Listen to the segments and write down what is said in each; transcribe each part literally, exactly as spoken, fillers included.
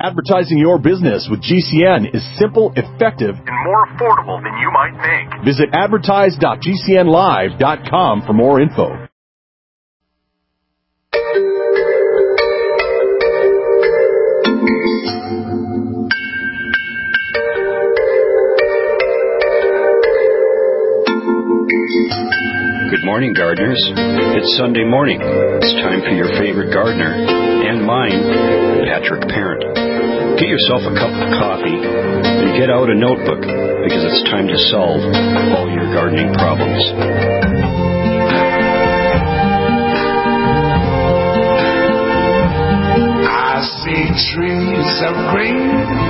Advertising your business with G C N is simple, effective, and more affordable than you might think. Visit advertise dot g c n live dot com for more info. Good morning, gardeners. It's Sunday morning. It's time for your favorite gardener, and mine, Patrick Parent. Get yourself a cup of coffee and get out a notebook, because it's time to solve all your gardening problems. I see trees of green,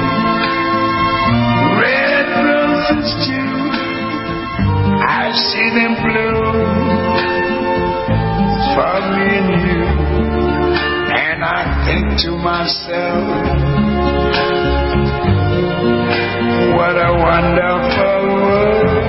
red roses too. I see them bloom for me and you, and I think to myself, what a wonderful world.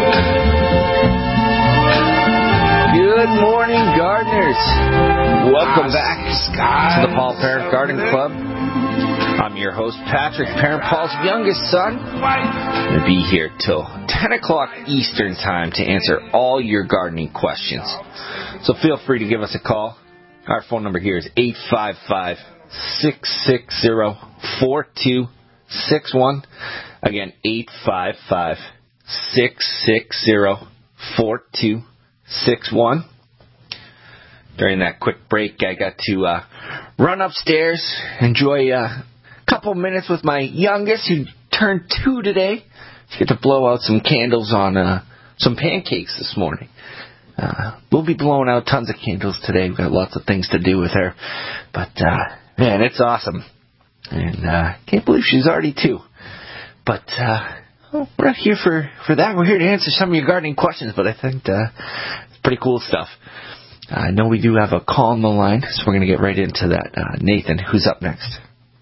Good morning, gardeners. Welcome back to the Paul Parent Garden Club. I'm your host, Patrick Parent, Paul's youngest son. I'm going to be here till ten o'clock Eastern Time to answer all your gardening questions. So feel free to give us a call. Our phone number here is eight five five, six six zero, four two six one. Again, eight five five, six six zero, four two six one. During that quick break, I got to uh, run upstairs, enjoy a couple minutes with my youngest, who turned two today. Get to blow out some candles on uh, some pancakes this morning. Uh, we'll be blowing out tons of candles today. We've got lots of things to do with her. But, uh, man, it's awesome. And uh, can't believe she's already two. But uh, well, we're not here for, for that. We're here to answer some of your gardening questions. But I think uh, it's pretty cool stuff. I know we do have a call on the line, so we're going to get right into that. Uh, Nathan, who's up next?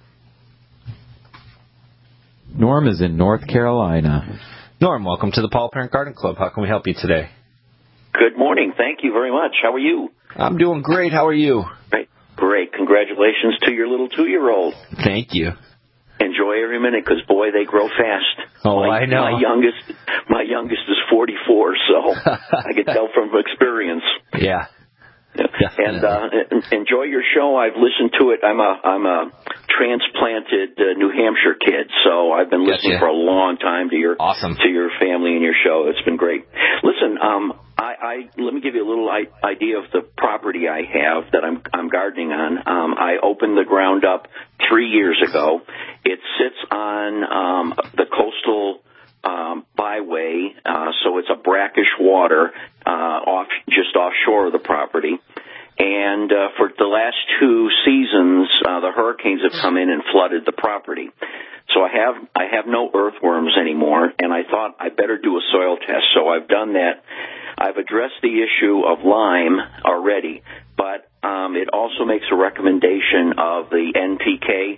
Norm is in North Carolina. Norm, welcome to the Paul Parent Garden Club. How can we help you today? Good morning. Thank you very much. How are you? I'm doing great. How are you? Great. Great. Congratulations to your little two-year-old. Thank you. Enjoy every minute, because, boy, they grow fast. Oh, my, I know. My youngest, my youngest is forty-four, so I can tell from experience. Yeah. And uh, enjoy your show. I've listened to it. I'm a I'm a transplanted uh, New Hampshire kid, so I've been listening gotcha. for a long time to your awesome. to your family and your show. It's been great. Listen, um, I, I let me give you a little I, idea of the property I have that I'm I'm gardening on. Um, I opened the ground up three years ago. It sits on um, the coastal Um, byway, uh, so it's a brackish water uh, off just offshore of the property. And uh, for the last two seasons, uh, the hurricanes have come in and flooded the property. So I have I have no earthworms anymore, and I thought I better do a soil test. So I've done that. I've addressed the issue of lime already, but um, it also makes a recommendation of the N P K.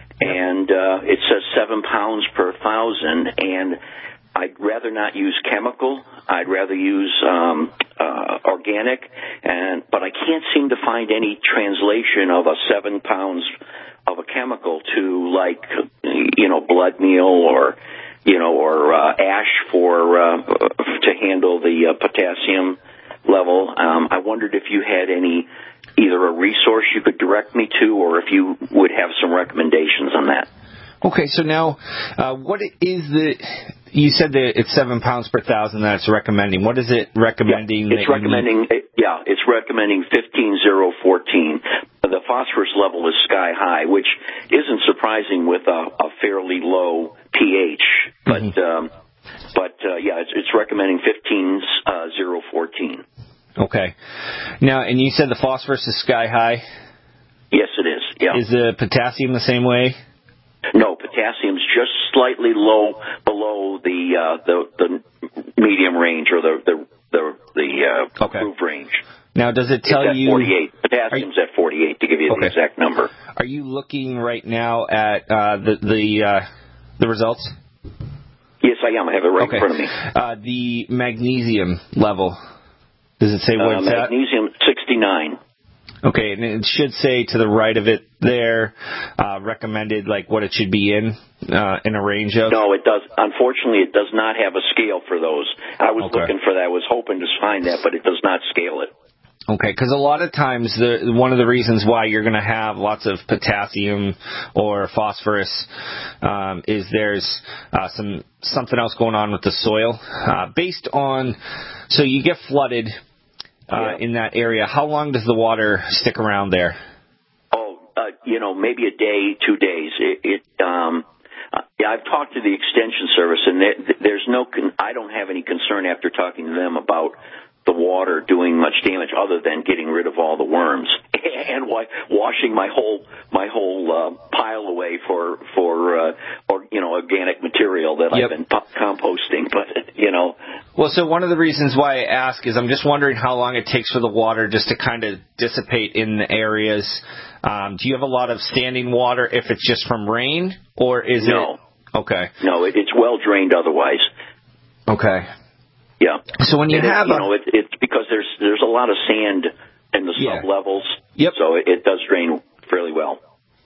And uh, it says seven pounds per thousand, and I'd rather not use chemical. I'd rather use um, uh, organic, and but I can't seem to find any translation of a seven pounds of a chemical to, like, you know, blood meal or, you know, or uh, ash for uh, to handle the uh, potassium level. Um, I wondered if you had any. Either a resource you could direct me to, or if you would have some recommendations on that. Okay, so now, uh, what is the? You said that it's seven pounds per thousand that it's recommending. What is it recommending? Yeah, it's recommending. It, yeah, it's recommending fifteen zero fourteen. The phosphorus level is sky high, which isn't surprising with a, a fairly low pH. But mm-hmm. um, but uh, yeah, it's, it's recommending fifteen zero fourteen. Okay. Now, and you said the phosphorus is sky high? Yes, it is, yeah. Is the potassium the same way? No, potassium's just slightly low below the uh, the, the medium range, or the the the, the uh, okay. approved range. Now, does it tell it's at you... forty-eight. Potassium's you, at forty-eight, to give you okay. the exact number. Are you looking right now at uh, the the, uh, the results? Yes, I am. I have it right okay. in front of me. Uh, the magnesium level... Does it say what uh, it's magnesium, at? sixty-nine. Okay, and it should say to the right of it there, uh, recommended, like, what it should be in, uh, in a range of? No, it does. Unfortunately, it does not have a scale for those. I was Okay. looking for that. I was hoping to find that, but it does not scale it. Okay, because a lot of times the one of the reasons why you're going to have lots of potassium or phosphorus um, is there's uh, some something else going on with the soil. Uh, based on, so you get flooded uh, Yeah. in that area. How long does the water stick around there? Oh, uh, you know, maybe a day, two days. It, it um, uh, yeah, I've talked to the Extension Service, and there, there's no. Con- I don't have any concern after talking to them about the water doing much damage other than getting rid of all the worms and wa- washing my whole my whole uh, pile away for for uh, or you know organic material that Yep. I've been po- composting. But you know, Well, so one of the reasons why I ask is I'm just wondering how long it takes for the water just to kind of dissipate in the areas. Um, do you have a lot of standing water if it's just from rain, or is no, it? Okay. no, it, it's well drained otherwise. Okay. Yeah. So when you And it, have you a, know, it, it's because there's there's a lot of sand in the Yeah. sub levels. Yep. So it, it does drain fairly well.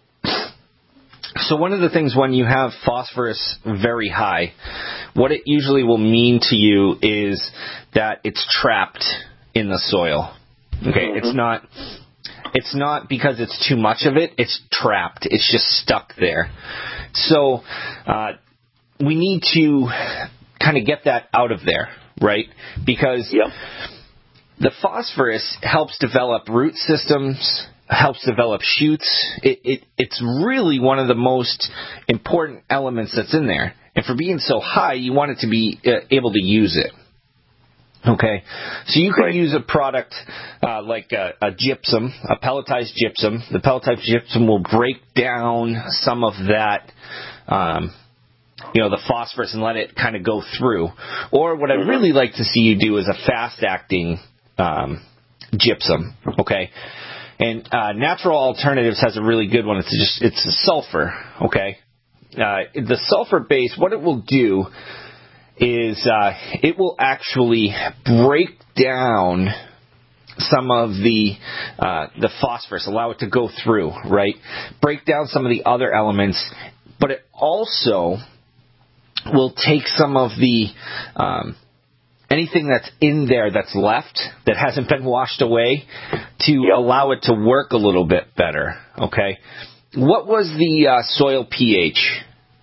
So one of the things when you have phosphorus very high, what it usually will mean to you is that it's trapped in the soil. Okay, Mm-hmm. it's not it's not because it's too much of it, it's trapped. It's just stuck there. So uh, we need to kind of get that out of there, right? Because Yep. the phosphorus helps develop root systems, helps develop shoots. It, it, it's really one of the most important elements that's in there. And for being so high, you want it to be uh, able to use it. Okay, so you can Right. use a product uh, like a, a gypsum, a pelletized gypsum. The pelletized gypsum will break down some of that, um, you know, the phosphorus and let it kind of go through. Or what I'd really like to see you do is a fast-acting um, gypsum. Okay, and uh, Natural Alternatives has a really good one. It's just it's a sulfur. Okay, uh, the sulfur base, what it will do is uh, it will actually break down some of the uh, the phosphorus, allow it to go through, right? Break down some of the other elements, but it also will take some of the um, anything that's in there that's left that hasn't been washed away to Yep. allow it to work a little bit better. Okay, what was the uh, soil pH?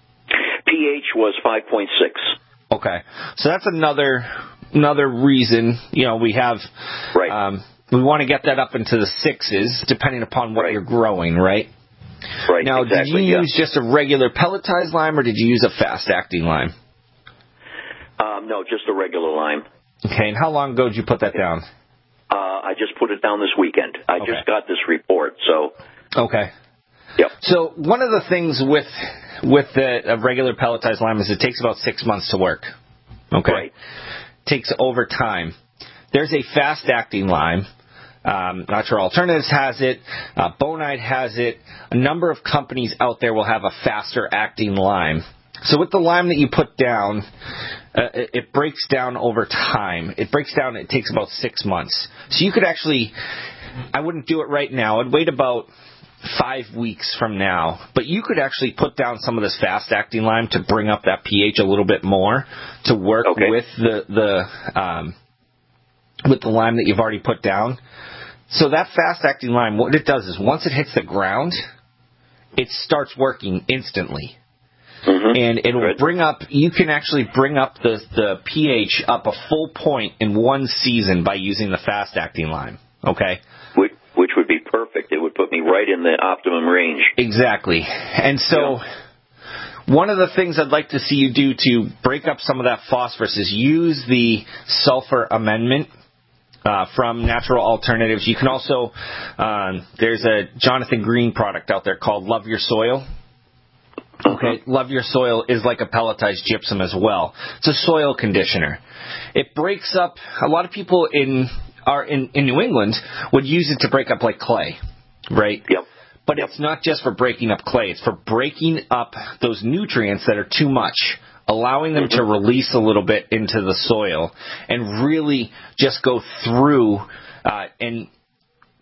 pH was five point six. Okay, so that's another another reason, you know, we have, Right. um, we want to get that up into the sixes, depending upon what Right. you're growing, right? Right. Now, exactly. did you yeah. use just a regular pelletized lime, or did you use a fast-acting lime? Um, no, just a regular lime. Okay, and how long ago did you put that down? Uh, I just put it down this weekend. I Okay. just got this report, so Okay. yep. So one of the things with with the a regular pelletized lime is it takes about six months to work. Okay. Right. Takes over time. There's a fast-acting lime. Um, Natural Alternatives has it. Uh, Bonide has it. A number of companies out there will have a faster-acting lime. So with the lime that you put down, uh, it, it breaks down over time. It breaks down. It takes about six months. So you could actually, I wouldn't do it right now. I'd wait about five weeks from now. But you could actually put down some of this fast-acting lime to bring up that pH a little bit more to work Okay. with the the um, with the lime that you've already put down. So that fast-acting lime, what it does is once it hits the ground, it starts working instantly. Mm-hmm. And it will Good. bring up, you can actually bring up the, the pH up a full point in one season by using the fast-acting lime. Okay? Which, which would be perfect. It would put me right in the optimum range. Exactly. And so one of the things I'd like to see you do to break up some of that phosphorus is use the sulfur amendment uh, from Natural Alternatives. You can also, um, there's a Jonathan Green product out there called Love Your Soil. Okay, Love Your Soil is like a pelletized gypsum as well. It's a soil conditioner. It breaks up, a lot of people in are in, in New England would use it to break up like clay, right? Yep. But Yep. it's not just for breaking up clay. It's for breaking up those nutrients that are too much, allowing them to release a little bit into the soil and really just go through uh, and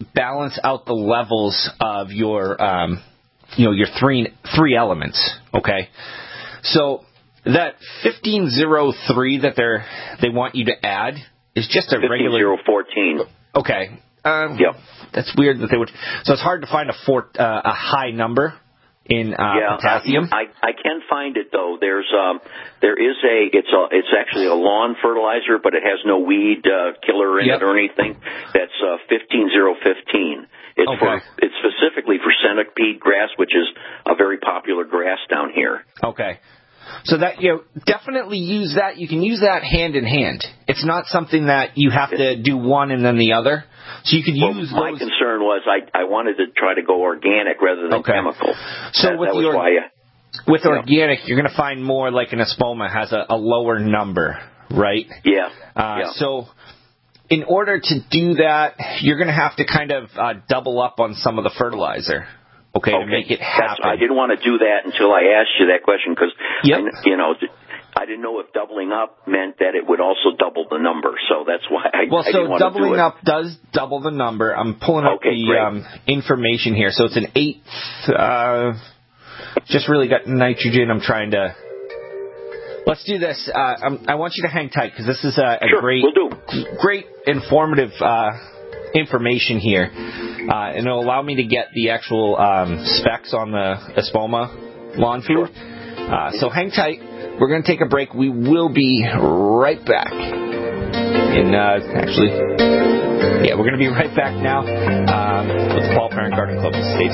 balance out the levels of your, um, you know, your three three elements. Okay, so that fifteen oh three that they're they want you to add is just a regular fifteen oh fourteen. Okay. Um, yep. That's weird that they would. So it's hard to find a four, uh, a high number in uh, yeah, potassium. I, I can find it though. There's um there is a it's a it's actually a lawn fertilizer, but it has no weed uh, killer in yep. it or anything. That's uh, fifteen oh fifteen. It's okay. for it's specifically for centipede grass, which is a very popular grass down here. Okay. So that, you know, definitely use that. You can use that hand in hand. It's not something that you have to do one and then the other. So you can well, use my those. concern was I, I wanted to try to go organic rather than okay. chemical. So that, with that was your, why I, with yeah. organic, you're going to find more like an espoma has a, a lower number, right? Yeah. Uh, yeah. So in order to do that, you're going to have to kind of uh, double up on some of the fertilizer. Okay, okay, to make it happen. That's, I didn't want to do that until I asked you that question because, yep. you know, I didn't know if doubling up meant that it would also double the number. So that's why I, well, I so didn't want to do it. Doubling up does double the number. I'm pulling up okay, the um, information here. So it's an eighth. Uh, just really got nitrogen. I'm trying to. Let's do this. Uh, I'm, I want you to hang tight because this is a, a sure, great, we'll do. great informative uh, information here, uh, and it'll allow me to get the actual um, specs on the Espoma lawn food. Sure. Uh, so hang tight. We're going to take a break. We will be right back. And uh, actually, yeah, we're going to be right back now um, with the Paul Parent Garden Club. Stay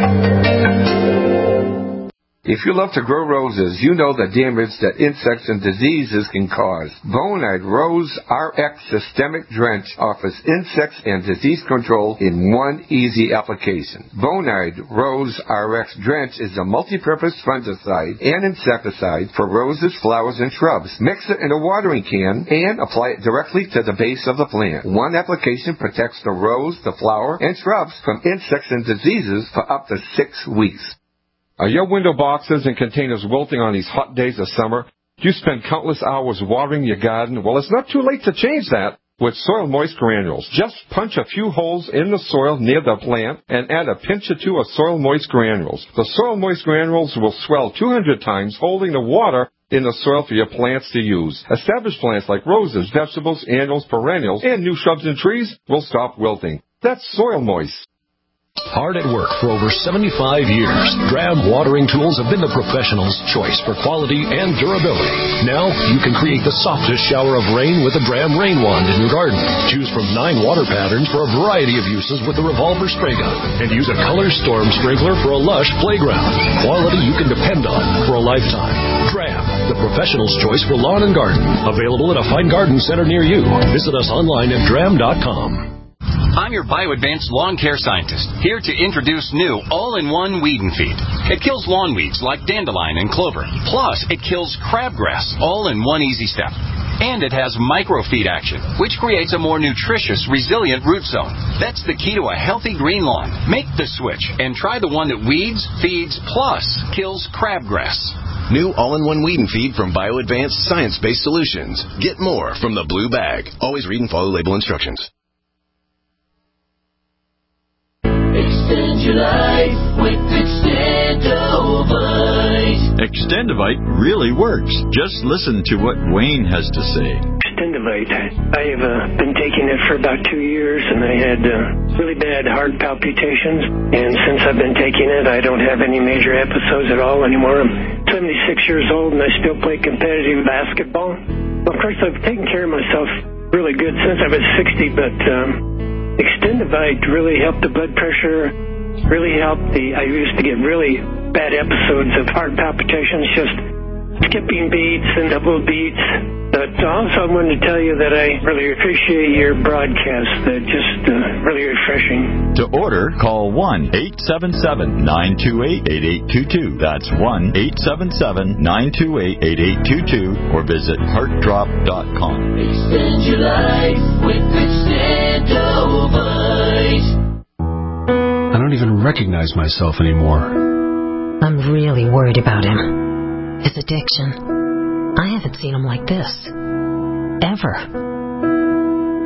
tuned. If you love to grow roses, you know the damage that insects and diseases can cause. Bonide Rose R X Systemic Drench offers insects and disease control in one easy application. Bonide Rose R X Drench is a multi-purpose fungicide and insecticide for roses, flowers, and shrubs. Mix it in a watering can and apply it directly to the base of the plant. One application protects the rose, the flower, and shrubs from insects and diseases for up to six weeks. Are your window boxes and containers wilting on these hot days of summer? Do you spend countless hours watering your garden? Well, it's not too late to change that with Soil Moist Granules. Just punch a few holes in the soil near the plant and add a pinch or two of Soil Moist Granules. The Soil Moist Granules will swell two hundred times, holding the water in the soil for your plants to use. Established plants like roses, vegetables, annuals, perennials, and new shrubs and trees will stop wilting. That's Soil Moist. Hard at work for over seventy-five years, Dram watering tools have been the professional's choice for quality and durability. Now you can create the softest shower of rain with a Dram rain wand in your garden. Choose from nine water patterns for a variety of uses with the revolver spray gun, and use a color storm sprinkler for a lush playground. Quality you can depend on for a lifetime. Dram, the professional's choice for lawn and garden. Available at a fine garden center near you. Visit us online at dram dot com. I'm your BioAdvanced lawn care scientist, here to introduce new all-in-one weed and feed. It kills lawn weeds like dandelion and clover. Plus, it kills crabgrass, all in one easy step. And it has microfeed action, which creates a more nutritious, resilient root zone. That's the key to a healthy green lawn. Make the switch and try the one that weeds, feeds, plus kills crabgrass. New all-in-one weed and feed from BioAdvanced science-based solutions. Get more from the blue bag. Always read and follow label instructions. Extend your life with Extendovite. Extendovite really works. Just listen to what Wayne has to say. Extendovite. I have uh, been taking it for about two years, and I had uh, really bad heart palpitations. And since I've been taking it, I don't have any major episodes at all anymore. I'm seventy-six years old, and I still play competitive basketball. Well, of course, I've taken care of myself really good since I was sixty, but um, Extendovite really helped the blood pressure, really helped the, I used to get really bad episodes of heart palpitations, just skipping beats and double beats. But also I wanted to tell you that I really appreciate your broadcast. They're just uh, really refreshing. To order, call one eight seven seven, nine two eight, eight eight two two. That's one eight seven seven, nine two eight, eight eight two two or visit heart drop dot com. Extend your life with Extendovite. I don't even recognize myself anymore. I'm really worried about him. His addiction. I haven't seen him like this. Ever.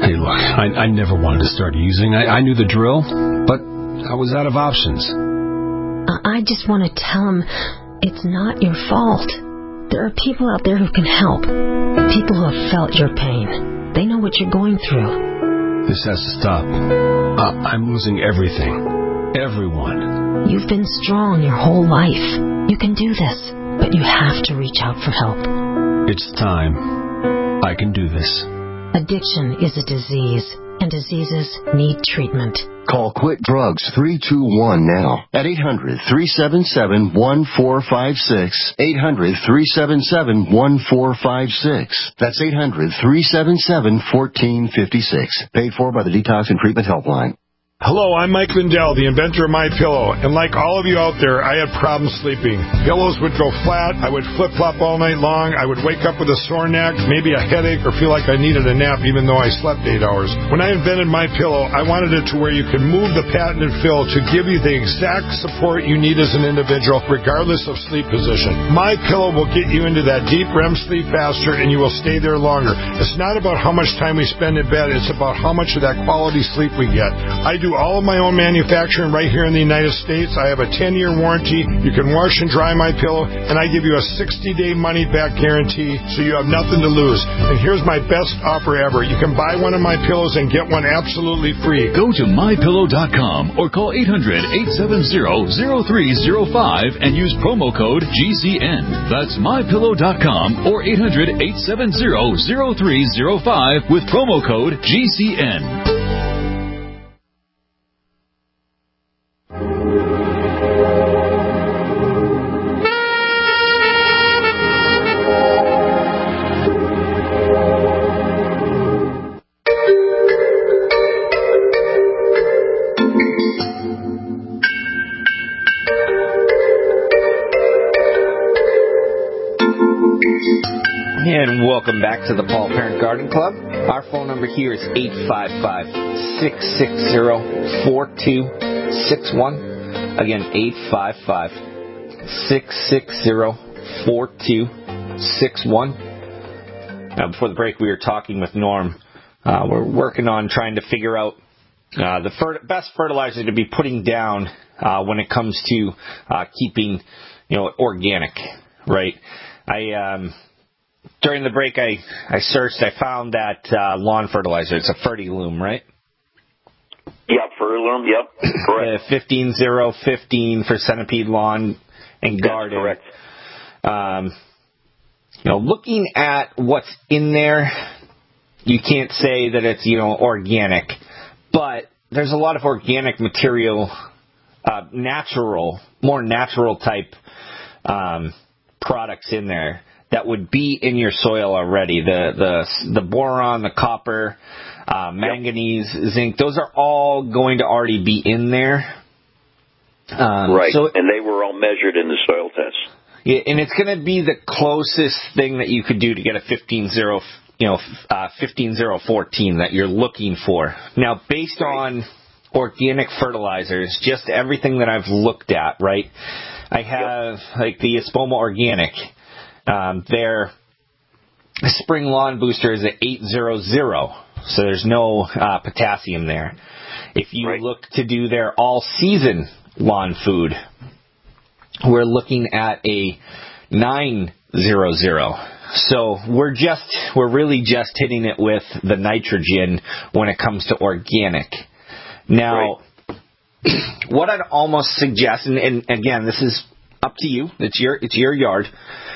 Hey, look, I, I never wanted to start using. I, I knew the drill, but I was out of options. I just want to tell him it's not your fault. There are people out there who can help. People who have felt your pain. They know what you're going through. This has to stop. Uh, I'm losing everything. Everyone. You've been strong your whole life. You can do this, but you have to reach out for help. It's time. I can do this. Addiction is a disease, and diseases need treatment. Call Quit Drugs three two one now at eight hundred, three seven seven, one four five six. eight hundred, three seven seven, one four five six. That's eight hundred, three seven seven, one four five six. Paid for by the Detox and Treatment Helpline. Hello, I'm Mike Lindell, the inventor of MyPillow, and like all of you out there, I had problems sleeping. Pillows would go flat, I would flip-flop all night long, I would wake up with a sore neck, maybe a headache, or feel like I needed a nap even though I slept eight hours. When I invented MyPillow, I wanted it to where you could move the patented fill to give you the exact support you need as an individual, regardless of sleep position. MyPillow will get you into that deep R E M sleep faster, and you will stay there longer. It's not about how much time we spend in bed, it's about how much of that quality sleep we get. I do all of my own manufacturing right here in the United States. I have a ten-year warranty. You can wash and dry my pillow, and I give you a sixty-day money-back guarantee, so you have nothing to lose. And here's my best offer ever. You can buy one of my pillows and get one absolutely free. Go to my pillow dot com or call eight hundred, eight seven zero, zero three zero five and use promo code G C N. That's my pillow dot com or eight hundred, eight seven zero, zero three zero five with promo code G C N. And welcome back to the Paul Parent Garden Club. Our phone number here is eight five five, six six zero, four two six one. Again, eight five five, six six zero, four two six one. Now, before the break, we were talking with Norm. Uh, we're working on trying to figure out uh, the fer- best fertilizer to be putting down uh, when it comes to uh, keeping, you know, organic, right? I... Um, During the break, I, I searched. I found that uh, lawn fertilizer. It's a Fertilume, right? Yep, Fertilume. Yep, correct. Uh, fifteen zero fifteen for centipede lawn and garden. That's correct. Um, you know, looking at what's in there, you can't say that it's, you know, organic, but there's a lot of organic material, uh, natural, more natural type um, products in there that would be in your soil already. The the the boron, the copper, uh, manganese, yep. zinc, those are all going to already be in there. Um, right, so, and they were all measured in the soil test. Yeah, and it's going to be the closest thing that you could do to get a fifteen zero, you know, uh, fifteen zero fourteen that you're looking for. Now, based right. on organic fertilizers, just everything that I've looked at, right? I have yep. like the Espoma Organic. Um, their spring lawn booster is at eight hundred, so there's no uh, potassium there. If you right. look to do their all-season lawn food, we're looking at a nine hundred. So we're just, we're really just hitting it with the nitrogen when it comes to organic. Now, right. what I'd almost suggest, and, and again, this is up to you. It's your, it's your yard.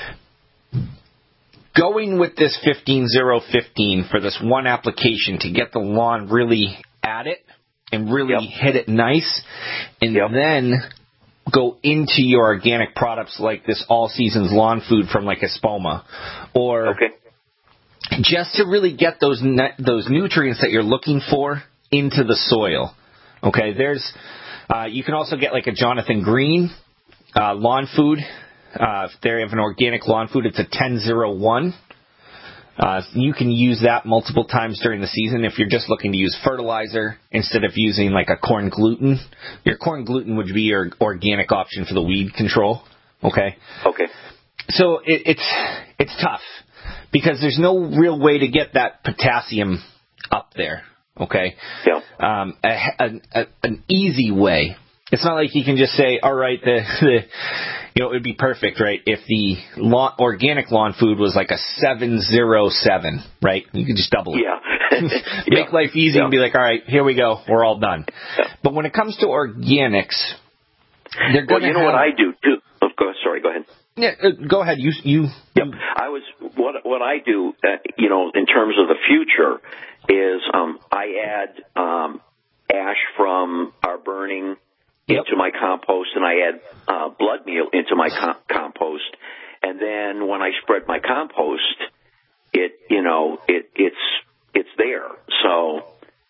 Going with this fifteen zero fifteen for this one application to get the lawn really at it and really yep. hit it nice, and yep. then go into your organic products like this all seasons lawn food from like Espoma, or okay. just to really get those ne- those nutrients that you're looking for into the soil. Okay, there's uh, you can also get like a Jonathan Green uh, lawn food. Uh, if they have an organic lawn food, it's a ten oh one. Uh, you can use that multiple times during the season if you're just looking to use fertilizer instead of using like a corn gluten. Your corn gluten would be your organic option for the weed control. Okay. Okay. So it, it's it's tough because there's no real way to get that potassium up there, okay? Yeah. Um, a, a, a, an easy way. It's not like you can just say, all right, the, the you know, it would be perfect, right, if the lawn, organic lawn food was like a seven oh seven, right? You could just double it. Yeah. Make yeah. life easy yeah. and be like, all right, here we go. We're all done. Yeah. But when it comes to organics, they're going to Well, you know have... what I do, too. Oh, go, sorry, go ahead. Yeah, uh, go ahead. You, you. Yep. I was what what I do, uh, you know, in terms of the future, is um, I add um, ash from our burning yep. into my compost, and I add uh, blood meal into my com- compost, and then when I spread my compost, it you know it it's it's there. So,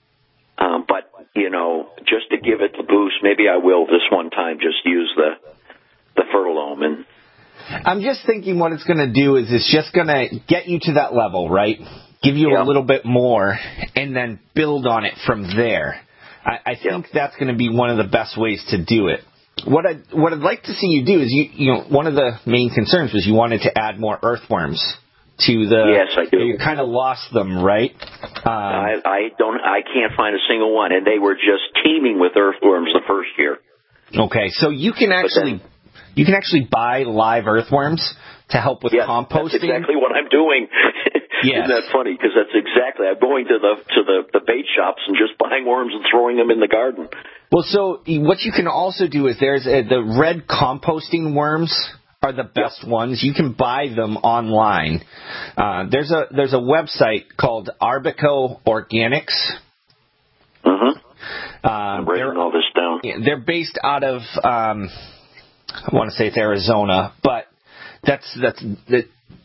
um, but you know, just to give it the boost, maybe I will this one time just use the the Fertilome and. I'm just thinking what it's going to do is it's just going to get you to that level, right? Give you yeah. a little bit more, and then build on it from there. I, I think yeah. that's going to be one of the best ways to do it. What I what I'd like to see you do is you you know one of the main concerns was you wanted to add more earthworms to the. Yes, I do. You kind of lost them, right? Um, I, I don't. I can't find a single one, and they were just teeming with earthworms the first year. Okay, so you can actually. You can actually buy live earthworms to help with yes, composting. That's exactly what I'm doing. Yes. Isn't that funny? Because that's exactly. I'm going to the to the, the bait shops and just buying worms and throwing them in the garden. Well, so what you can also do is there's a, the red composting worms are the best yep. ones. You can buy them online. Uh, there's a there's a website called Arbico Organics. Mm-hmm. Uh, I'm writing all this down. They're based out of. Um, I want to say it's Arizona, but that's that's that.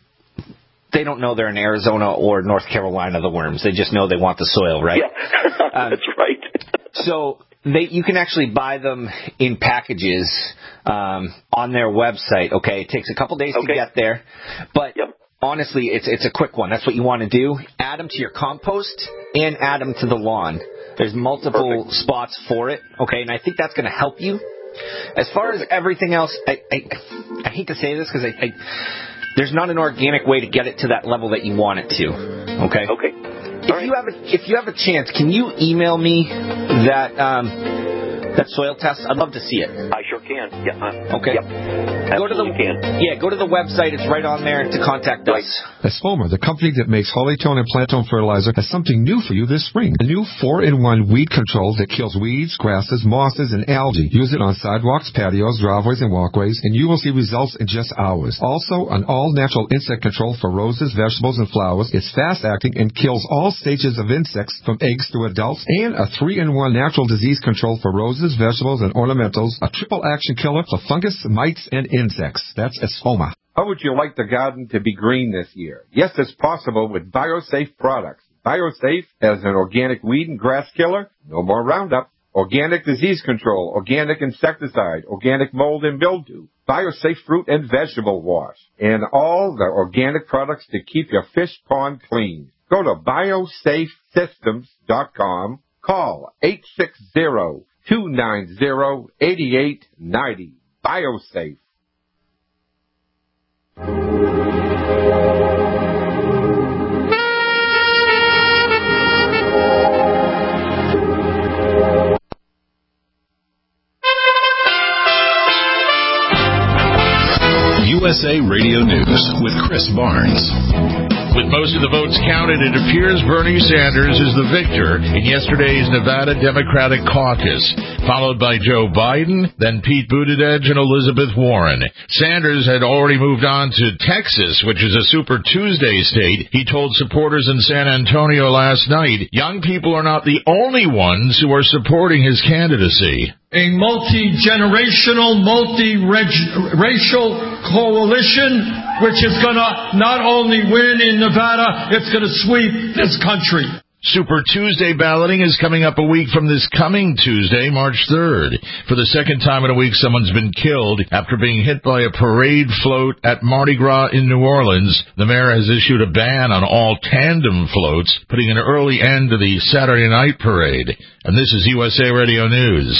They don't know they're in Arizona or North Carolina. The worms, they just know they want the soil, right? Yeah, um, that's right. So they, you can actually buy them in packages um, on their website. Okay, it takes a couple days okay. to get there, but yep. honestly, it's it's a quick one. That's what you want to do. Add them to your compost and add them to the lawn. There's multiple Perfect. spots for it. Okay, and I think that's going to help you. As far as everything else, I, I, I hate to say this because I, I, there's not an organic way to get it to that level that you want it to. Okay. Okay. If All you right. have a if you have a chance, can you email me that um, that soil test? I'd love to see it. I sure can. Yeah. Uh, okay. Yep. Go to the can. yeah. Go to the website. It's right on there to contact right. us. Esfoma, the company that makes Hollytone and Plantone fertilizer, has something new for you this spring. A new four in one weed control that kills weeds, grasses, mosses, and algae. Use it on sidewalks, patios, driveways, and walkways, and you will see results in just hours. Also, an all-natural insect control for roses, vegetables, and flowers. It's fast-acting and kills all stages of insects from eggs to adults, and a three in one natural disease control for roses, vegetables, and ornamentals. A triple-action killer for fungus, mites, and insects. That's Esfoma. How would you like the garden to be green this year? Yes, it's possible with BioSafe products. BioSafe has an organic weed and grass killer, no more Roundup, organic disease control, organic insecticide, organic mold and mildew, BioSafe fruit and vegetable wash, and all the organic products to keep your fish pond clean. Go to biosafe systems dot com, call eight six zero, two nine zero, eight eight nine zero. BioSafe. U S A Radio News with Chris Barnes. With most of the votes counted, it appears Bernie Sanders is the victor in yesterday's Nevada Democratic caucus, followed by Joe Biden, then Pete Buttigieg and Elizabeth Warren. Sanders had already moved on to Texas, which is a Super Tuesday state. He told supporters in San Antonio last night, young people are not the only ones who are supporting his candidacy. A multi-generational, multi-racial coalition which is going to not only win in Nevada, it's going to sweep this country. Super Tuesday balloting is coming up a week from this coming Tuesday, March third. For the second time in a week, someone's been killed after being hit by a parade float at Mardi Gras in New Orleans. The mayor has issued a ban on all tandem floats, putting an early end to the Saturday night parade. And this is U S A Radio News.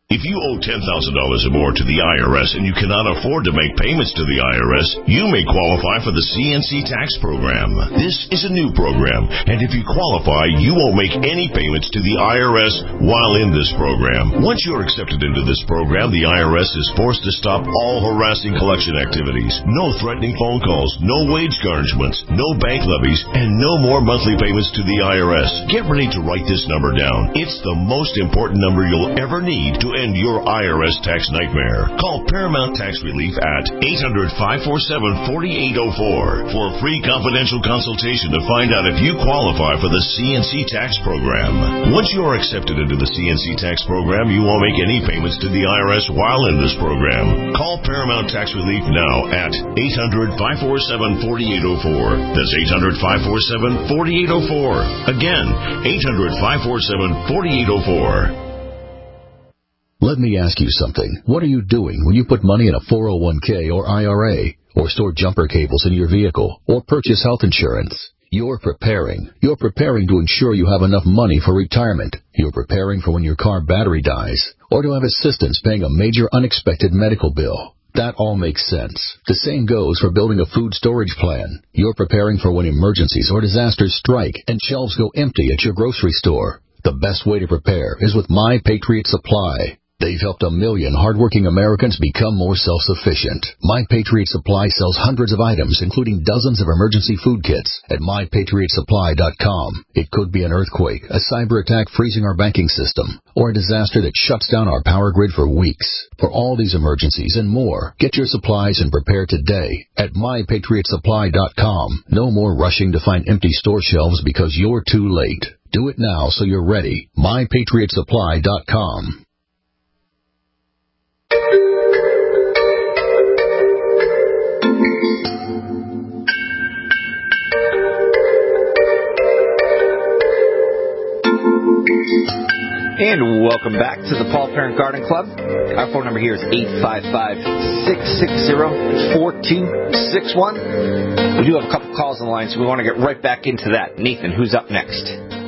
If you owe ten thousand dollars or more to the I R S and you cannot afford to make payments to the I R S, you may qualify for the C N C tax program. This is a new program, and if you qualify, you won't make any payments to the I R S while in this program. Once you're accepted into this program, the I R S is forced to stop all harassing collection activities. No threatening phone calls, no wage garnishments, no bank levies, and no more monthly payments to the I R S. Get ready to write this number down. It's the most important number you'll ever need to end your I R S tax nightmare. Call Paramount Tax Relief at eight hundred, five four seven, four eight zero four for a free confidential consultation to find out if you qualify for the C N C tax program. Once you are accepted into the C N C tax program, you won't make any payments to the I R S while in this program. Call Paramount Tax Relief now at eight hundred, five four seven, four eight zero four. That's eight hundred, five four seven, four eight zero four. Again, eight hundred, five four seven, four eight zero four. Let me ask you something. What are you doing when you put money in a four oh one k or I R A, or store jumper cables in your vehicle, or purchase health insurance? You're preparing. You're preparing to ensure you have enough money for retirement. You're preparing for when your car battery dies, or to have assistance paying a major unexpected medical bill. That all makes sense. The same goes for building a food storage plan. You're preparing for when emergencies or disasters strike and shelves go empty at your grocery store. The best way to prepare is with My Patriot Supply. They've helped a million hardworking Americans become more self-sufficient. My Patriot Supply sells hundreds of items, including dozens of emergency food kits, at my patriot supply dot com. It could be an earthquake, a cyber attack freezing our banking system, or a disaster that shuts down our power grid for weeks. For all these emergencies and more, get your supplies and prepare today at my patriot supply dot com. No more rushing to find empty store shelves because you're too late. Do it now so you're ready. my patriot supply dot com. And welcome back to the Paul Parent Garden Club. Our phone number here is eight five five, six six zero, four two six one. We do have a couple calls on the line, so we want to get right back into that. Nathan, who's up next?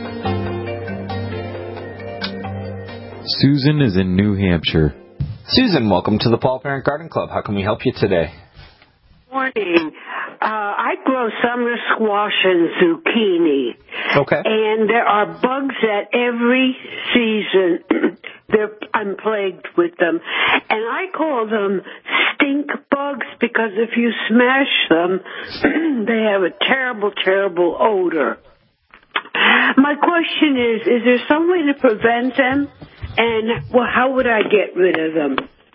Susan is in New Hampshire. Susan, welcome to the Paul Parent Garden Club. How can we help you today? Morning. Uh, I grow summer squash and zucchini. Okay. And there are bugs at every season. They're, I'm plagued with them. And I call them stink bugs because if you smash them, they have a terrible, terrible odor. My question is, is there some way to prevent them? And well, how would I get rid of them?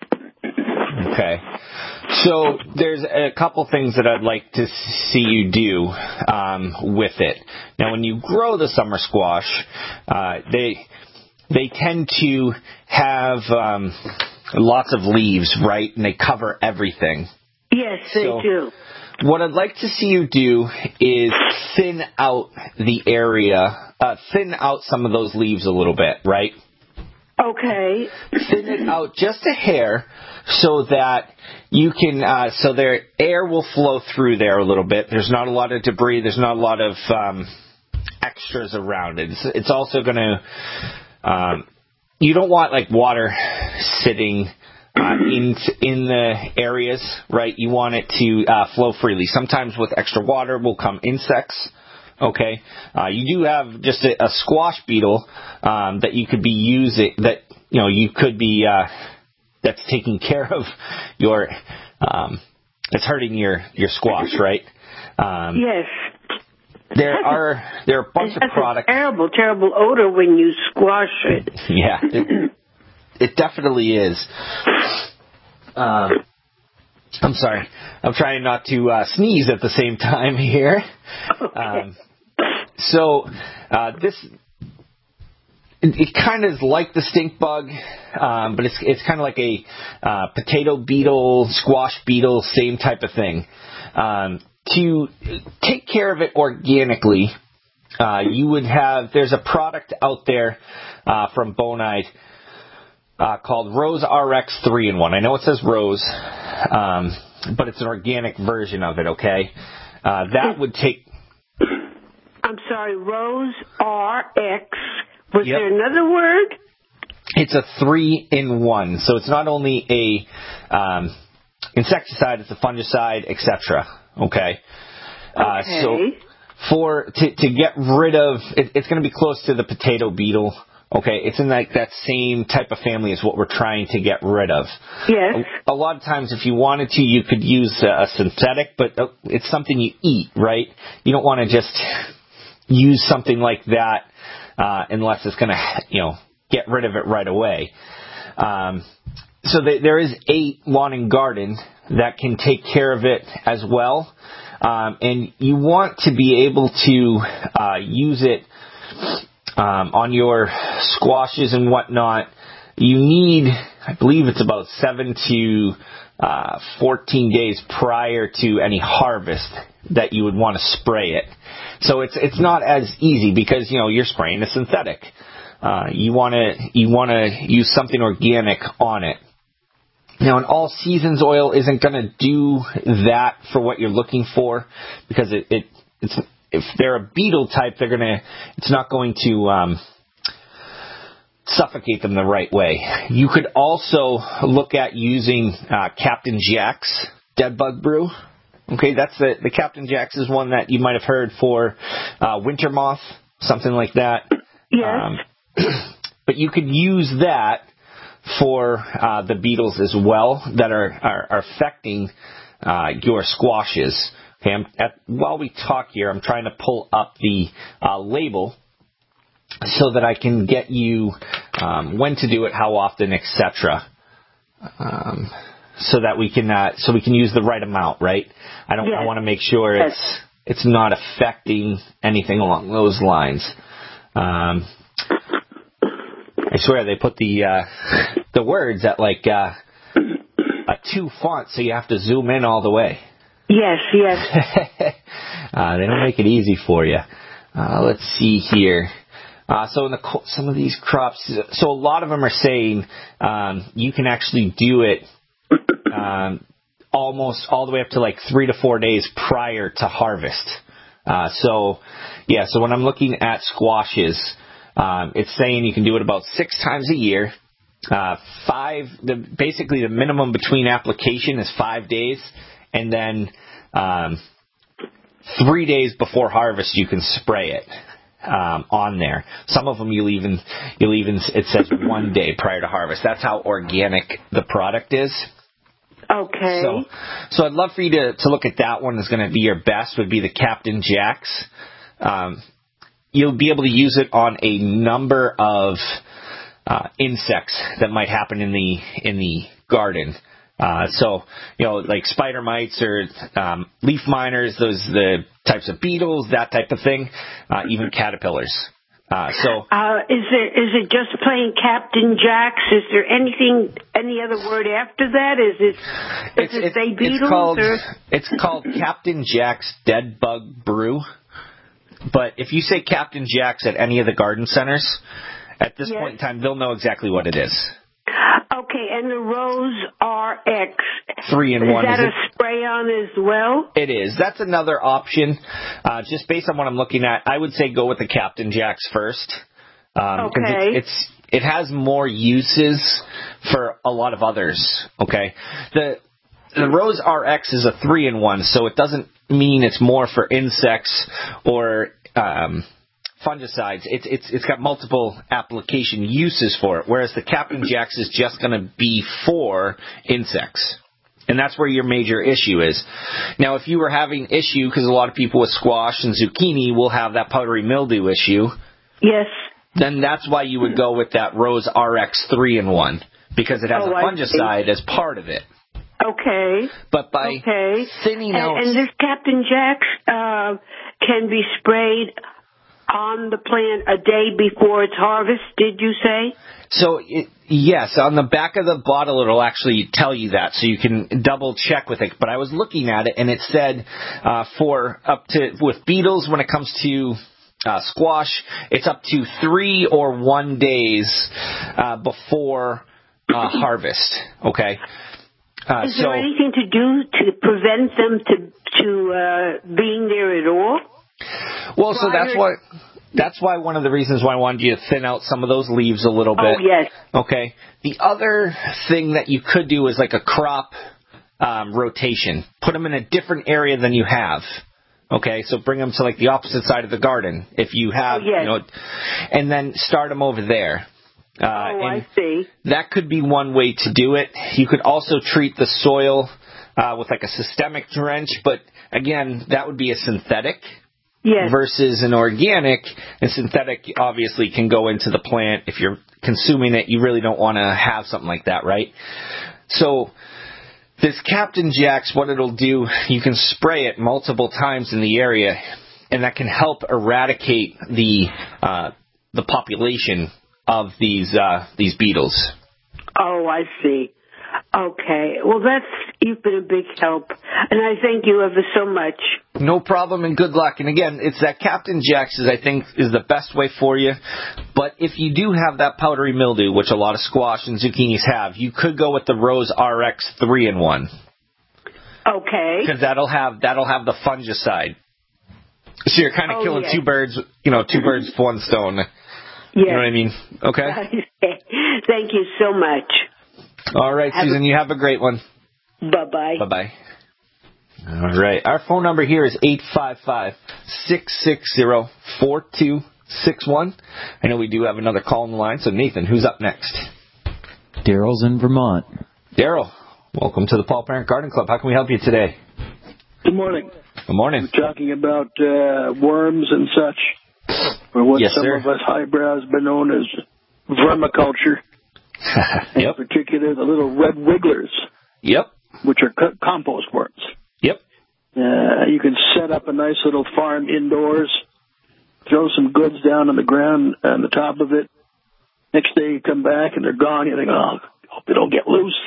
Okay. So there's a couple things that I'd like to see you do um, with it. Now, when you grow the summer squash, uh, they they tend to have um, lots of leaves, right? And they cover everything. Yes, they so do. What I'd like to see you do is thin out the area, uh, thin out some of those leaves a little bit, right? Okay. Thin it out just a hair so that you can, uh, so their air will flow through there a little bit. There's not a lot of debris. There's not a lot of um, extras around it. It's, it's also going to, um, you don't want like water sitting uh, in in the areas, right? You want it to uh, flow freely. Sometimes with extra water will come insects. Okay, uh, you do have just a, a squash beetle um, that you could be using. That you know you could be uh, that's taking care of your. Um, it's hurting your, your squash, right? Um, yes. There are there are a bunch That's of products. A terrible, terrible odor when you squash it. Yeah, it, it definitely is. Um, I'm sorry. I'm trying not to uh, sneeze at the same time here. Okay. Um, so uh, this it, it kind of is like the stink bug, um, but it's it's kind of like a uh, potato beetle, squash beetle, same type of thing. Um, to take care of it organically, uh, you would have there's a product out there uh, from Bonide. Uh, called Rose R X three in one. I know it says Rose, um, but it's an organic version of it, okay? Uh, that would take... I'm sorry, Rose R X. Was Yep. there another word? it's a three in one. So it's not only a um, insecticide, it's a fungicide, et cetera. Okay. Uh, Okay. so for to to get rid of it, it's going to be close to the potato beetle. Okay, it's in like that same type of family as what we're trying to get rid of. Yes. A, a lot of times, if you wanted to, you could use a, a synthetic, but it's something you eat, right? You don't want to just use something like that uh, unless it's going to, you know, get rid of it right away. Um, so th- there is a lawn and garden that can take care of it as well, um, and you want to be able to uh, use it. Um, on your squashes and whatnot, you need, I believe it's about seven to uh, fourteen days prior to any harvest that you would want to spray it. So it's it's not as easy because, you know, you're spraying a synthetic. Uh, you want to you want to use something organic on it. Now, an all seasons oil isn't going to do that for what you're looking for because it, it it's. If they're a beetle type, they're gonna. It's not going to um, suffocate them the right way. You could also look at using uh, Captain Jack's Dead Bug Brew. Okay, that's the the Captain Jack's is one that you might have heard for uh, winter moth, something like that. Yes. Um, but you could use that for uh, the beetles as well that are are, are affecting uh, your squashes. Okay, I'm, at, while we talk here, I'm trying to pull up the uh, label so that I can get you um, when to do it, how often, et cetera. Um, so that we can uh, so we can use the right amount, right? I don't. Yes. I want to make sure yes. it's it's not affecting anything along those lines. Um, I swear they put the uh, the words at like uh, a two font, so you have to zoom in all the way. Yes, yes. uh, they don't make it easy for you. Uh, let's see here. Uh, so in the some of these crops, so a lot of them are saying um, you can actually do it um, almost all the way up to like three to four days prior to harvest. Uh, so yeah, so when I'm looking at squashes, um, it's saying you can do it about six times a year. Uh, five, the, basically the minimum between application is five days. And then um, three days before harvest, you can spray it um, on there. Some of them you'll even you'll even it says one day prior to harvest. That's how organic the product is. Okay. So, so I'd love for you to, to look at that one. Is going to be your best. Would be the Captain Jack's. Um, you'll be able to use it on a number of uh, insects that might happen in the in the garden. Uh, so, you know, like spider mites or um, leaf miners, those the types of beetles, that type of thing, uh, even caterpillars. Uh, so, uh, is there is it just plain Captain Jack's? Is there anything, any other word after that? Is it does it say beetles? It's called, or? it's called Captain Jack's Dead Bug Brew. But if you say Captain Jack's at any of the garden centers, at this yes. point in time, they'll know exactly what it is. Okay, and the Rose R X. Three in one. Is that is a it? spray-on as well? It is. That's another option. Uh, just based on what I'm looking at, I would say go with the Captain Jack's first. Um, okay. It's, it's it has more uses for a lot of others. Okay. The the Rose R X is a three in one, so it doesn't mean it's more for insects or um, fungicides. It's it's it's got multiple application uses for it, whereas the Captain Jack's is just going to be for insects. And that's where your major issue is. Now, if you were having issue, because a lot of people with squash and zucchini will have that powdery mildew issue. Yes. Then that's why you would go with that Rose R X three in one, because it has oh, a fungicide as part of it. Okay. But by okay. thinning out... And, and this Captain Jack's uh, can be sprayed on the plant a day before its harvest, did you say? So, it, yes, on the back of the bottle it'll actually tell you that, so you can double check with it. But I was looking at it, and it said uh, for up to, with beetles, when it comes to uh, squash, it's up to three or one days uh, before uh, harvest, okay? Uh, Is so, there anything to do to prevent them to, to uh, being there at all? Well, so that's what... That's why one of the reasons why I wanted you to thin out some of those leaves a little bit. Oh, yes. Okay. The other thing that you could do is like a crop um, rotation. Put them in a different area than you have. Okay, so bring them to like the opposite side of the garden if you have, oh, yes. you know, and then start them over there. Uh, oh, and I see. That could be one way to do it. You could also treat the soil uh, with like a systemic drench, but again, that would be a synthetic. Yes. Versus an organic, and synthetic obviously can go into the plant. If you're consuming it, you really don't want to have something like that, right? So this Captain Jack's, what it'll do, you can spray it multiple times in the area, and that can help eradicate the uh, the population of these uh, these beetles. Oh, I see. Okay. Well, that's, you've been a big help, and I thank you ever so much. No problem, and good luck. And again, it's that Captain Jack's, I think, is the best way for you. But if you do have that powdery mildew, which a lot of squash and zucchinis have, you could go with the Rose R X three in one. Okay. Because that'll have that'll have the fungicide. So you're kind of oh, killing yes. two birds, you know, two birds with one stone. Yes. You know what I mean? Okay. Thank you so much. All right, have Susan, a- you have a great one. Bye-bye. Bye-bye. All right. Our phone number here is eight five five, six six zero, four two six one. I know we do have another call on the line, so Nathan, who's up next? Daryl's in Vermont. Daryl, welcome to the Paul Parent Garden Club. How can we help you today? Good morning. Good morning. We're talking about uh, worms and such, or what yes, some sir. of us highbrows have been known as vermiculture. Yep. In particular, the little red wigglers. Yep. Which are co- compost worms. Yep. Uh, you can set up a nice little farm indoors, throw some goods down on the ground on the top of it. Next day you come back and they're gone. You think, oh, hope they don't get loose.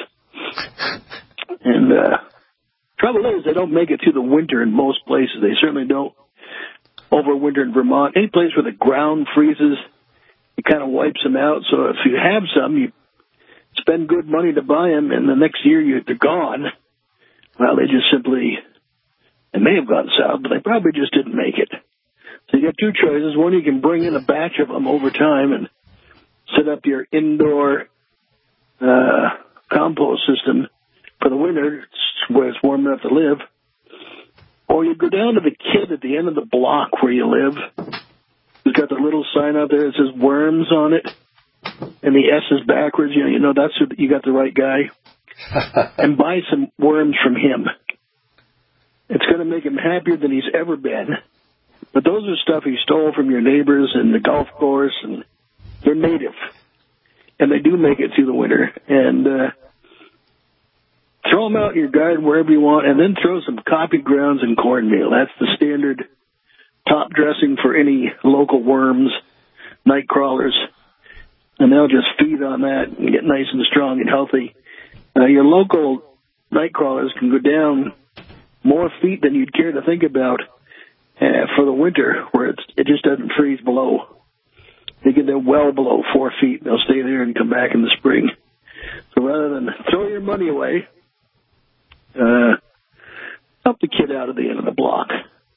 and uh, trouble is, they don't make it through the winter in most places. They certainly don't overwinter in Vermont. Any place where the ground freezes, it kind of wipes them out. So if you have some, you spend good money to buy them, and the next year you, they're gone. Well, they just simply, they may have gone south, but they probably just didn't make it. So you got two choices. One, you can bring in a batch of them over time and set up your indoor uh, compost system for the winter, where it's warm enough to live. Or you go down to the kid at the end of the block where you live. He's got the little sign out there that says worms on it, and the S is backwards. You know, you know that's who, you got the right guy. And buy some worms from him. It's going to make him happier than he's ever been. But those are stuff he stole from your neighbors and the golf course, and they're native. And they do make it through the winter. And uh, throw them out in your garden wherever you want, and then throw some coffee grounds and cornmeal. That's the standard top dressing for any local worms, night crawlers. And they'll just feed on that and get nice and strong and healthy. Uh, your local night crawlers can go down more feet than you'd care to think about uh, for the winter, where it's, it just doesn't freeze below. They get there well below four feet. They'll stay there and come back in the spring. So rather than throw your money away, uh, help the kid out at the end of the block.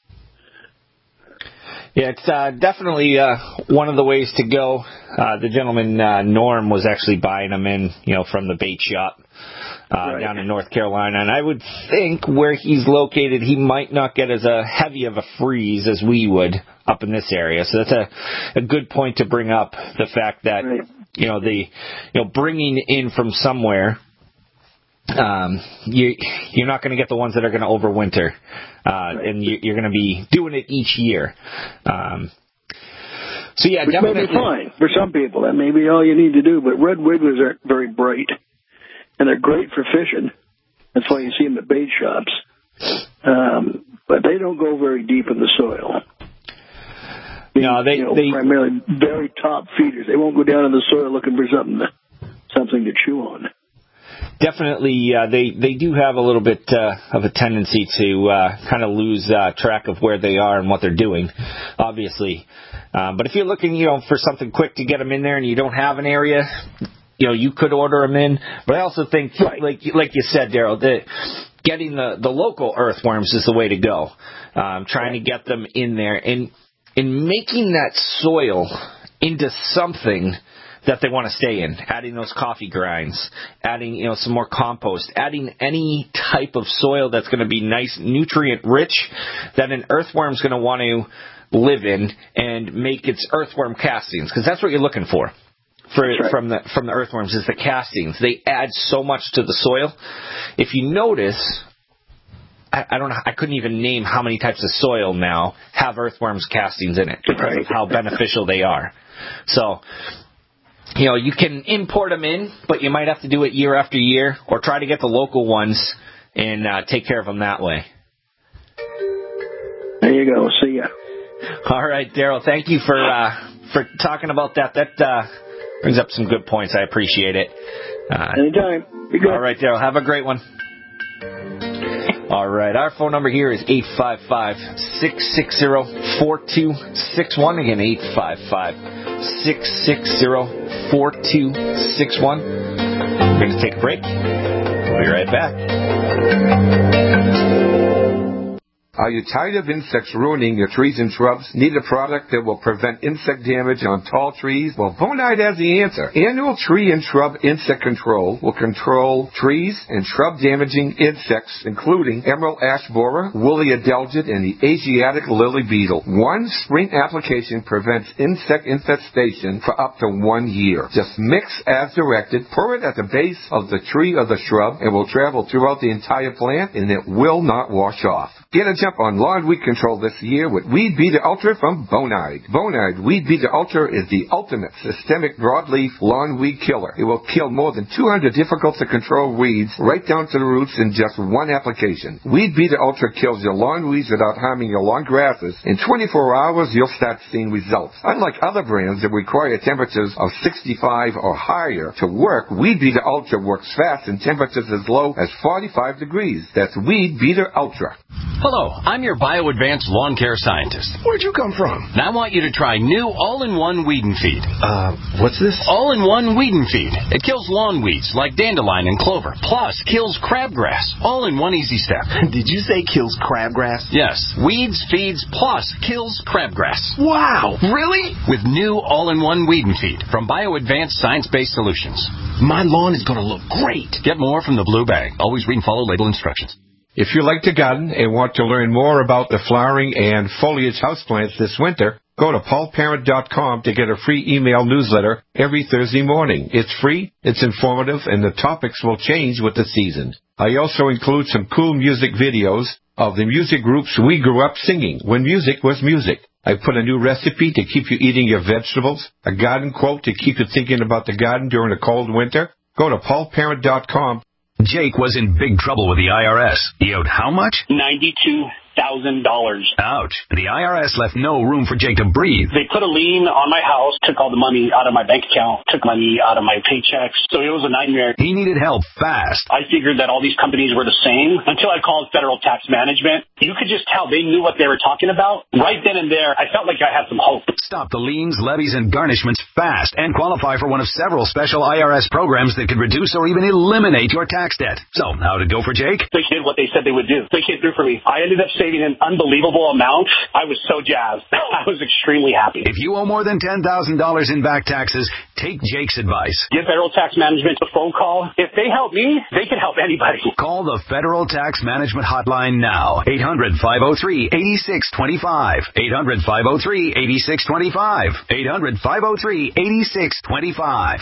Yeah, it's uh, definitely uh, one of the ways to go. Uh, the gentleman, uh, Norm, was actually buying them in, you know, from the bait shop uh, right. down in North Carolina. And I would think where he's located, he might not get as a heavy of a freeze as we would up in this area. So that's a, a good point to bring up, the fact that, right. you know, the, you know, bringing in from somewhere, um, you, you're not going to get the ones that are going to overwinter. Uh, right. And you, you're going to be doing it each year. Um, so, yeah, Which definitely. may be fine for some people. That may be all you need to do. But red wigglers aren't very bright, and they're great for fishing. That's why you see them at bait shops. Um, but they don't go very deep in the soil. Being, no, they, you know, they primarily very top feeders. They won't go down in the soil looking for something to, something to chew on. Definitely, uh, they they do have a little bit uh, of a tendency to uh, kind of lose uh, track of where they are and what they're doing, obviously. Um, but if you're looking, you know, for something quick to get them in there, and you don't have an area, you know, you could order them in. But I also think, right. like like you said, Daryl, that getting the the local earthworms is the way to go. Um, trying right. to get them in there, and in making that soil into something that they want to stay in, adding those coffee grinds, adding, you know, some more compost, adding any type of soil that's going to be nice, nutrient rich, that an earthworm's going to want to live in and make its earthworm castings, because that's what you're looking for. For, right. from the from the earthworms is the castings. They add so much to the soil. If you notice, I, I don't know, I couldn't even name how many types of soil now have earthworms castings in it because right. of how beneficial they are. So, you know, you can import them in, but you might have to do it year after year, or try to get the local ones and uh, take care of them that way. There you go. See ya. All right, Daryl. Thank you for uh, for talking about that. That uh, brings up some good points. I appreciate it. Uh, Anytime. Be good. All right, Daryl. Have a great one. All right. Our phone number here is eight five five, six six zero, four two six one. Again, eight five five, six six zero, four two six one. We're going to take a break. We'll be right back. Are you tired of insects ruining your trees and shrubs? Need a product that will prevent insect damage on tall trees? Well, Bonide has the answer. Annual Tree and Shrub Insect Control will control trees and shrub-damaging insects, including emerald ash borer, woolly adelgid, and the Asiatic lily beetle. One spring application prevents insect infestation for up to one year. Just mix as directed, pour it at the base of the tree or the shrub, and will travel throughout the entire plant, and it will not wash off. Get a jump on lawn weed control this year with Weed Beater Ultra from Bonide. Bonide Weed Beater Ultra is the ultimate systemic broadleaf lawn weed killer. It will kill more than two hundred difficult-to-control weeds right down to the roots in just one application. Weed Beater Ultra kills your lawn weeds without harming your lawn grasses. In twenty-four hours, you'll start seeing results. Unlike other brands that require temperatures of sixty-five or higher to work, Weed Beater Ultra works fast in temperatures as low as forty-five degrees. That's Weed Beater Ultra. Hello, I'm your BioAdvanced lawn care scientist. Where'd you come from? And I want you to try new all-in-one Weed and Feed. Uh, what's this? All-in-one Weed and Feed. It kills lawn weeds like dandelion and clover, plus kills crabgrass. All in one easy step. Did you say kills crabgrass? Yes. Weeds, feeds, plus kills crabgrass. Wow, really? With new all-in-one Weed and Feed from BioAdvanced Science-Based Solutions. My lawn is going to look great. Get more from the blue bag. Always read and follow label instructions. If you like to garden and want to learn more about the flowering and foliage houseplants this winter, go to paul parent dot com to get a free email newsletter every Thursday morning. It's free, it's informative, and the topics will change with the season. I also include some cool music videos of the music groups we grew up singing when music was music. I put a new recipe to keep you eating your vegetables, a garden quote to keep you thinking about the garden during a cold winter. Go to paul parent dot com. Jake was in big trouble with the I R S. He owed how much? ninety-two thousand dollars. Ouch. The I R S left no room for Jake to breathe. They put a lien on my house, took all the money out of my bank account, took money out of my paychecks. So it was a nightmare. He needed help fast. I figured that all these companies were the same until I called Federal Tax Management. You could just tell they knew what they were talking about. Right then and there, I felt like I had some hope. Stop the liens, levies, and garnishments fast and qualify for one of several special I R S programs that could reduce or even eliminate your tax debt. So, how'd it go for Jake? They did what they said they would do. They came through for me. I ended up saving an unbelievable amount. I was so jazzed. I was extremely happy. If you owe more than ten thousand dollars in back taxes, take Jake's advice. Give Federal Tax Management a phone call. If they help me, they can help anybody. Call the Federal Tax Management Hotline now. eight hundred, five oh three, eight six two five. eight hundred, five oh three, eight six two five. eight hundred, five oh three, eight six two five.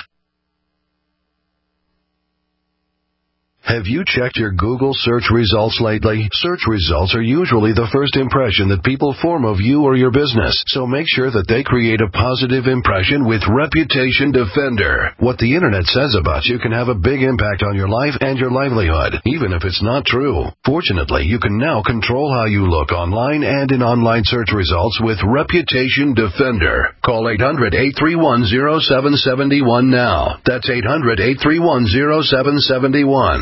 Have you checked your Google search results lately? Search results are usually the first impression that people form of you or your business, so make sure that they create a positive impression with Reputation Defender. What the internet says about you can have a big impact on your life and your livelihood, even if it's not true. Fortunately, you can now control how you look online and in online search results with Reputation Defender. Call eight hundred, eight three one, oh seven seven one now. That's eight hundred, eight three one, oh seven seven one.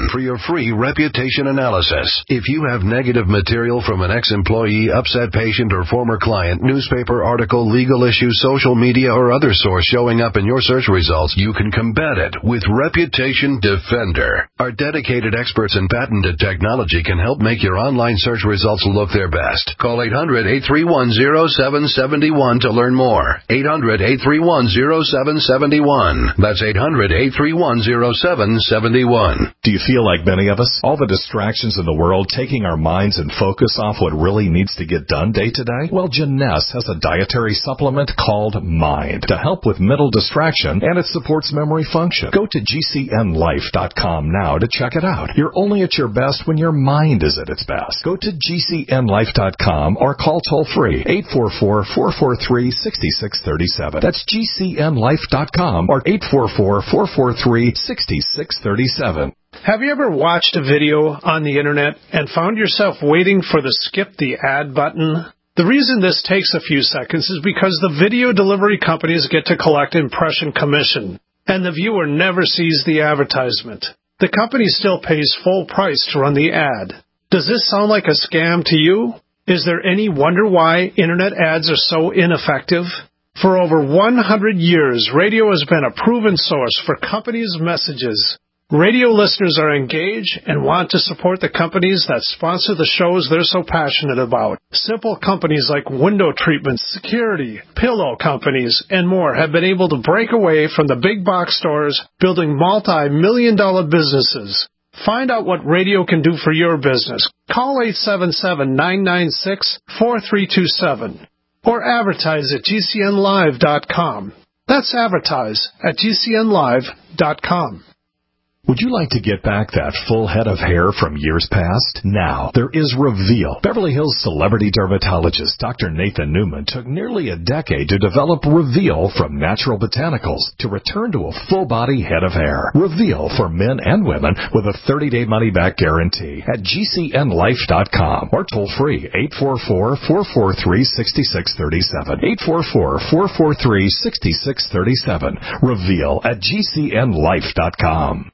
for your free reputation analysis. If you have negative material from an ex-employee, upset patient, or former client, newspaper article, legal issue, social media, or other source showing up in your search results, you can combat it with Reputation Defender. Our dedicated experts in patented technology can help make your online search results look their best. Call eight hundred, eight three one, zero seven seven one to learn more. eight hundred, eight three one, zero seven seven one. That's eight hundred, eight three one, zero seven seven one. Do you feel like many of us? All the distractions in the world taking our minds and focus off what really needs to get done day to day? Well, Janess has a dietary supplement called Mind to help with mental distraction, and it supports memory function. Go to G C N life dot com now to check it out. You're only at your best when your mind is at its best. Go to G C N life dot com or call toll-free eight four four, four four three, six six three seven. That's G C N life dot com or eight four four, four four three, six six three seven. Have you ever watched a video on the internet and found yourself waiting for the skip the ad button? The reason this takes a few seconds is because the video delivery companies get to collect impression commission, and the viewer never sees the advertisement. The company still pays full price to run the ad. Does this sound like a scam to you? Is there any wonder why internet ads are so ineffective? For over one hundred years, radio has been a proven source for companies' messages. Radio listeners are engaged and want to support the companies that sponsor the shows they're so passionate about. Simple companies like window treatments, security, pillow companies, and more have been able to break away from the big box stores, building multi-million dollar businesses. Find out what radio can do for your business. Call eight seven seven, nine nine six, four three two seven or advertise at G C N live dot com. That's advertise at G C N live dot com. Would you like to get back that full head of hair from years past? Now, there is Reveal. Beverly Hills celebrity dermatologist Doctor Nathan Newman took nearly a decade to develop Reveal from natural botanicals to return to a full-body head of hair. Reveal for men and women with a thirty-day money-back guarantee at G C N life dot com or toll-free eight four four, four four three, six six three seven. eight four four, four four three, six six three seven. Reveal at G C N life dot com.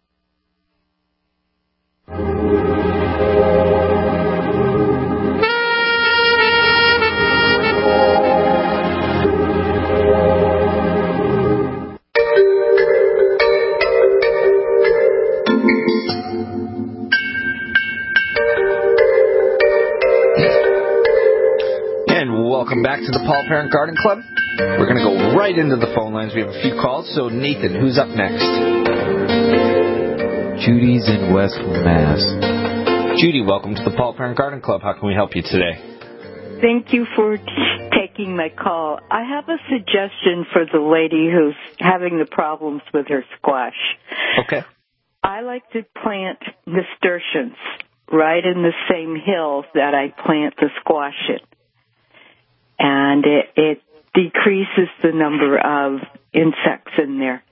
And welcome back to the Paul Parent Garden Club. We're going to go right into the phone lines. We have a few calls. So, Nathan, who's up next? Judy's in West Mass. Judy, welcome to the Paul Parent Garden Club. How can we help you today? Thank you for t- taking my call. I have a suggestion for the lady who's having the problems with her squash. Okay. I like to plant nasturtiums right in the same hill that I plant the squash in. And it, it decreases the number of insects in there.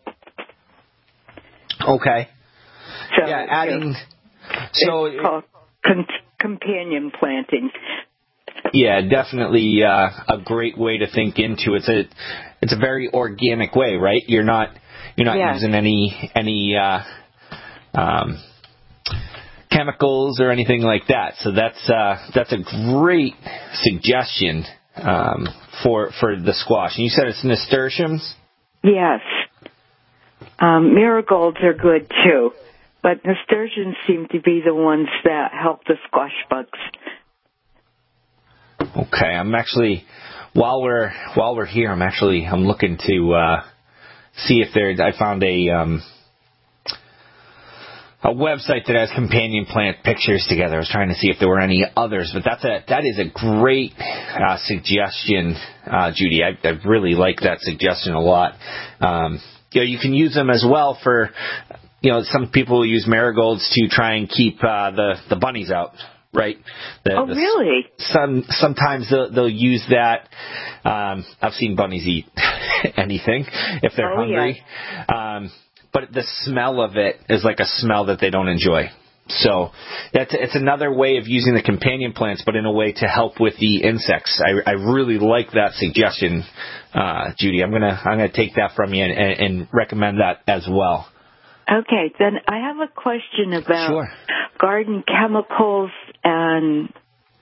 Okay. So yeah, adding. So it's called con- companion planting. Yeah, definitely uh, a great way to think into it. It's a it's a very organic way, right? You're not you're not yeah. using any any uh, um, chemicals or anything like that. So that's uh, that's a great suggestion um, for for the squash. And you said it's nasturtiums? Yes. Um, marigolds are good too. But nasturtiums seem to be the ones that help the squash bugs. Okay, I'm actually while we're while we're here, I'm actually I'm looking to uh, see if there. I found a um, a website that has companion plant pictures together. I was trying to see if there were any others, but that's a that is a great uh, suggestion, uh, Judy. I, I really like that suggestion a lot. Um, you know, you can use them as well for. You know, some people use marigolds to try and keep uh, the the bunnies out, right? The, oh, the, really? Some sometimes they'll, they'll use that. Um, I've seen bunnies eat anything if they're oh, hungry, yeah. um, but the smell of it is like a smell that they don't enjoy. So that's it's another way of using the companion plants, but in a way to help with the insects. I, I really like that suggestion, uh, Judy. I'm gonna I'm gonna take that from you and, and, and recommend that as well. Okay, then I have a question about Sure. garden chemicals and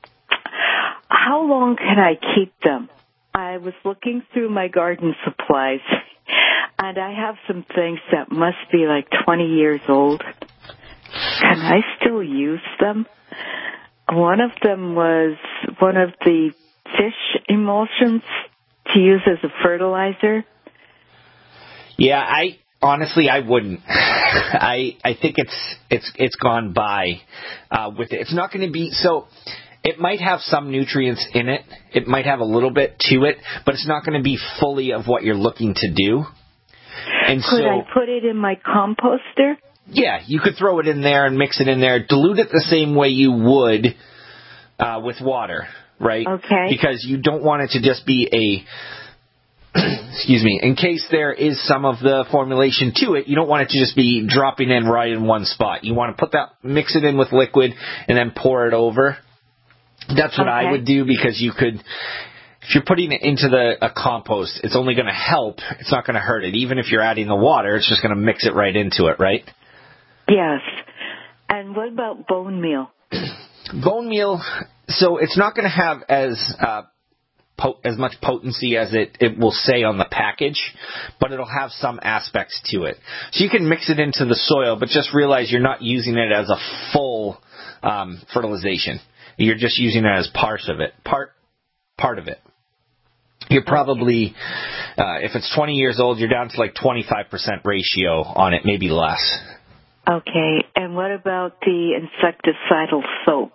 how long can I keep them? I was looking through my garden supplies, and I have some things that must be like twenty years old. Can I still use them? One of them was one of the fish emulsions to use as a fertilizer. Yeah, I honestly I wouldn't. I I think it's it's it's gone by uh, with it. It's not going to be so. It might have some nutrients in it. It might have a little bit to it, but it's not going to be fully of what you're looking to do. And Could so, I put it in my composter? Yeah, you could throw it in there and mix it in there. Dilute it the same way you would uh, with water, right? Okay. Because you don't want it to just be a, excuse me, in case there is some of the formulation to it, you don't want it to just be dropping in right in one spot. You want to put that, mix it in with liquid, and then pour it over. That's what okay. I would do, because you could, if you're putting it into the a compost, it's only going to help. It's not going to hurt it. Even if you're adding the water, it's just going to mix it right into it, right? Yes. And what about bone meal? Bone meal, so it's not going to have as uh, po- as much potency as it, it will say on the package, but it'll have some aspects to it. So you can mix it into the soil, but just realize you're not using it as a full um, fertilization. You're just using it as part of it. Part part of it. You're probably, uh, if it's twenty years old, you're down to like twenty-five percent ratio on it, maybe less. Okay. And what about the insecticidal soap?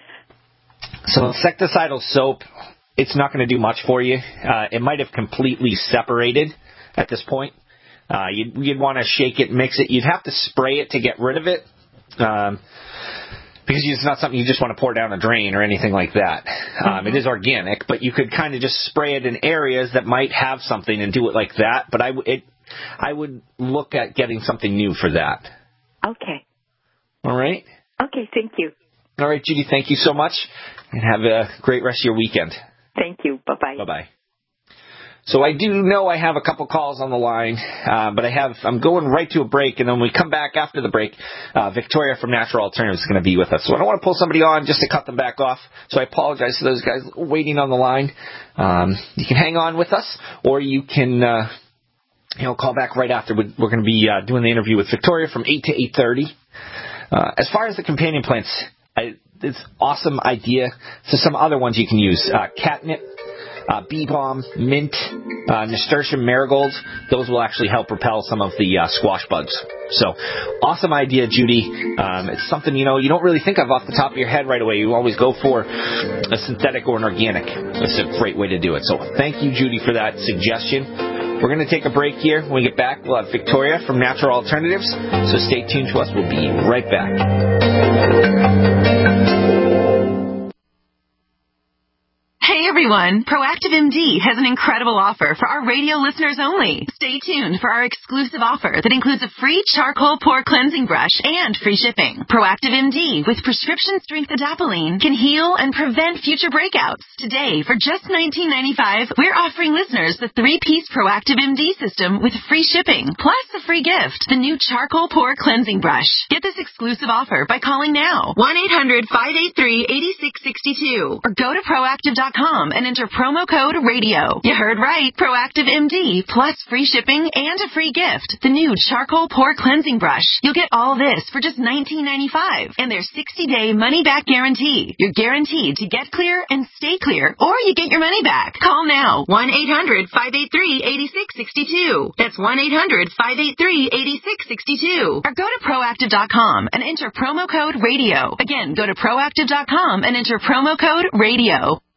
So insecticidal soap, it's not going to do much for you. Uh, it might have completely separated at this point. Uh, you'd, you'd want to shake it, mix it. You'd have to spray it to get rid of it. Um, Because it's not something you just want to pour down a drain or anything like that. Um, mm-hmm. It is organic, but you could kind of just spray it in areas that might have something and do it like that. But I, it, I would look at getting something new for that. Okay. All right? Okay, thank you. All right, Judy, thank you so much. And have a great rest of your weekend. Thank you. Bye-bye. Bye-bye. So I do know I have a couple calls on the line, uh, but I have, I'm going right to a break, and then when we come back after the break, uh, Victoria from Natural Alternatives is going to be with us. So I don't want to pull somebody on just to cut them back off, so I apologize to those guys waiting on the line. Um, you can hang on with us, or you can, uh, you know, call back right after. We're going to be uh, doing the interview with Victoria from eight to eight thirty. Uh, as far as the companion plants, I, it's an awesome idea. So some other ones you can use, uh, catnip. Uh, bee balm, mint, uh, nasturtium marigolds, those will actually help repel some of the uh, squash bugs. So, awesome idea, Judy. Um, it's something, you know, you don't really think of off the top of your head right away. You always go for a synthetic or an organic. It's a great way to do it. So, thank you, Judy, for that suggestion. We're going to take a break here. When we get back, we'll have Victoria from Natural Alternatives. So, stay tuned to us. We'll be right back. Hey everyone, Proactive M D has an incredible offer for our radio listeners only. Stay tuned for our exclusive offer that includes a free charcoal pore cleansing brush and free shipping. Proactive M D with prescription strength adapalene can heal and prevent future breakouts. Today, for just nineteen ninety-five dollars, we're offering listeners the three-piece Proactive M D system with free shipping, plus a free gift, the new charcoal pore cleansing brush. Get this exclusive offer by calling now, one eight hundred, five eight three, eight six six two, or go to proactive dot com and enter promo code radio. You heard right. Proactive M D plus free shipping and a free gift. The new charcoal pore cleansing brush. You'll get all this for just nineteen ninety-five dollars and their sixty-day money-back guarantee. You're guaranteed to get clear and stay clear, or you get your money back. Call now. one eight hundred, five eight three, eight six six two. That's one eight hundred, five eight three, eight six six two. Or go to proactive dot com and enter promo code radio. Again, go to proactive dot com and enter promo code radio.